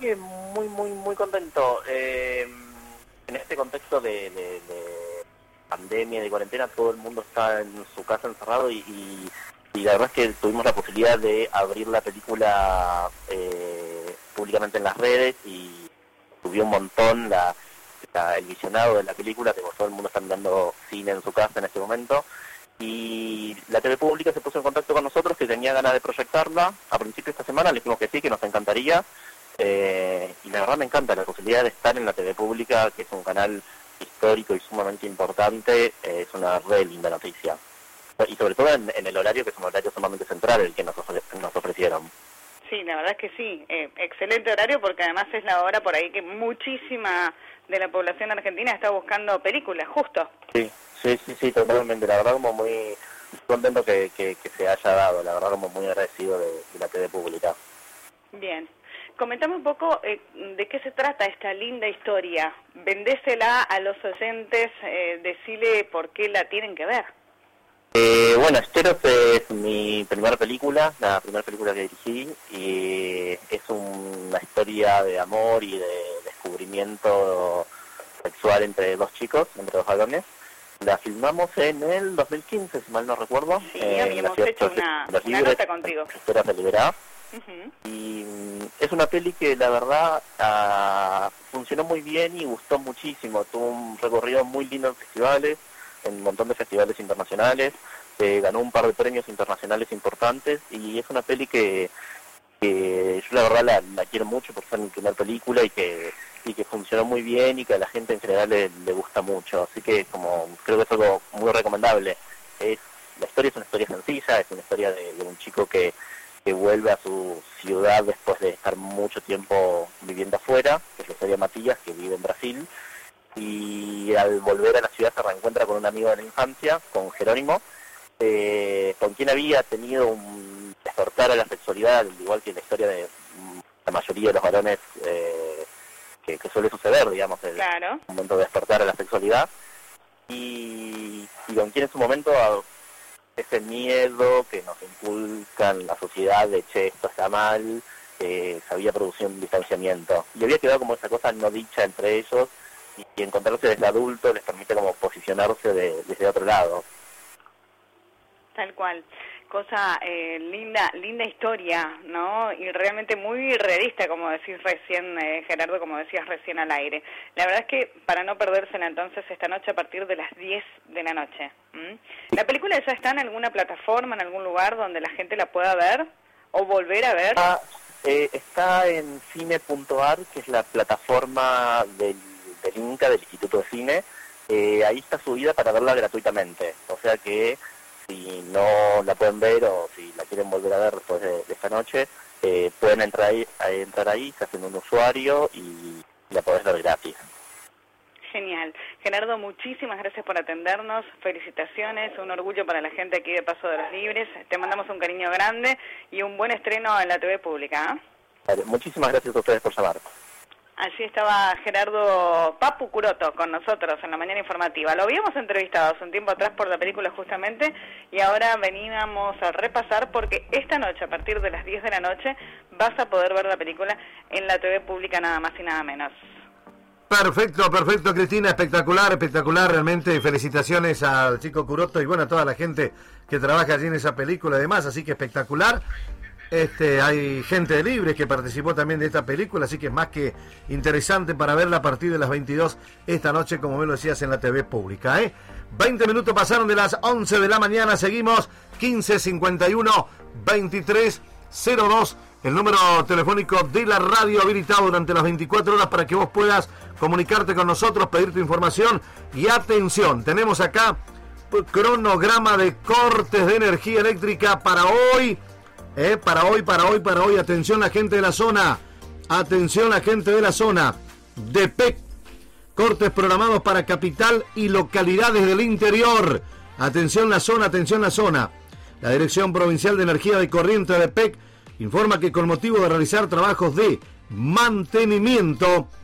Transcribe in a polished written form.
que muy contento. En este contexto de pandemia, de cuarentena, todo el mundo está en su casa encerrado y la verdad es que tuvimos la posibilidad de abrir la película públicamente en las redes y subió un montón el visionado de la película, que todo el mundo está mirando cine en su casa en este momento. Y la TV Pública se puso en contacto con nosotros, que tenía ganas de proyectarla. A principio de esta semana le dijimos que sí, que nos encantaría. Y la verdad me encanta la posibilidad de estar en la TV Pública, que es un canal histórico y sumamente importante. Es una re linda noticia. Y sobre todo en el horario, que es un horario sumamente central, el que nos ofrecieron. Sí, la verdad es que sí. Excelente horario, porque además es la hora por ahí que muchísima de la población argentina está buscando películas, justo. Sí, totalmente. La verdad como muy contento que se haya dado, la verdad como muy agradecido de la TV Pública. Bien. Comentame un poco de qué se trata esta linda historia. Vendésela a los oyentes, decile por qué la tienen que ver. Bueno, Esteros es mi primera película, la primera película que dirigí, y es una historia de amor y de descubrimiento sexual entre dos chicos, entre dos varones. La filmamos en el 2015, si mal no recuerdo. Sí, habíamos hecho una nota contigo. Historia de Liberá. Y es una peli que la verdad funcionó muy bien y gustó muchísimo. Tuvo un recorrido muy lindo en festivales, en un montón de festivales internacionales. Ganó un par de premios internacionales importantes y es una peli que yo la verdad la quiero mucho por ser mi primera película y que funcionó muy bien y que a la gente en general le gusta mucho, así que creo que es algo muy recomendable. La historia es una historia sencilla, es una historia de un chico que vuelve a su ciudad después de estar mucho tiempo viviendo afuera, que es la historia de Matías, que vive en Brasil, y al volver a la ciudad se reencuentra con un amigo de la infancia, con Jerónimo, con quien había tenido un despertar a la sexualidad, al igual que en la historia de la mayoría de los varones que suele suceder, digamos, claro. Un momento de despertar a la sexualidad, y con quien en su momento ese miedo que nos inculca en la sociedad de che, esto está mal, se había producido un distanciamiento, y había quedado como esa cosa no dicha entre ellos, y encontrarse desde adulto les permite como posicionarse desde otro lado. Tal cual. Cosa linda historia, ¿no? Y realmente muy realista, como decís recién, Gerardo, como decías recién al aire. La verdad es que para no perdérsela entonces esta noche a partir de las 10 de la noche. ¿La película ya está en alguna plataforma, en algún lugar donde la gente la pueda ver o volver a ver? Está en cine.ar, que es la plataforma del INCA, del Instituto de Cine. Ahí está subida para verla gratuitamente, o sea que si no la pueden ver o si la quieren volver a ver después de esta noche, pueden entrar ahí, se hacen un usuario y la podés ver gratis. Genial. Gerardo, muchísimas gracias por atendernos, felicitaciones, un orgullo para la gente aquí de Paso de los Libres, te mandamos un cariño grande y un buen estreno en la TV Pública. Vale, muchísimas gracias a ustedes por llamar. Allí estaba Gerardo Papu Curoto con nosotros en la mañana informativa. Lo habíamos entrevistado hace un tiempo atrás por la película justamente y ahora veníamos a repasar porque esta noche, a partir de las 10 de la noche, vas a poder ver la película en la TV Pública nada más y nada menos. Perfecto, Cristina, espectacular realmente, felicitaciones al chico Curoto y bueno, a toda la gente que trabaja allí en esa película además, así que espectacular. Hay gente de Libres que participó también de esta película, así que es más que interesante para verla a partir de las 22 esta noche, como me lo decías, en la TV Pública. 20 minutos pasaron de las 11 de la mañana, seguimos 1551 2302, el número telefónico de la radio habilitado durante las 24 horas para que vos puedas comunicarte con nosotros, pedir tu información y atención, tenemos acá cronograma de cortes de energía eléctrica para hoy. Para hoy, atención la gente de la zona, de PEC, cortes programados para capital y localidades del interior, atención la zona, la Dirección Provincial de Energía de Corrientes de PEC informa que con motivo de realizar trabajos de mantenimiento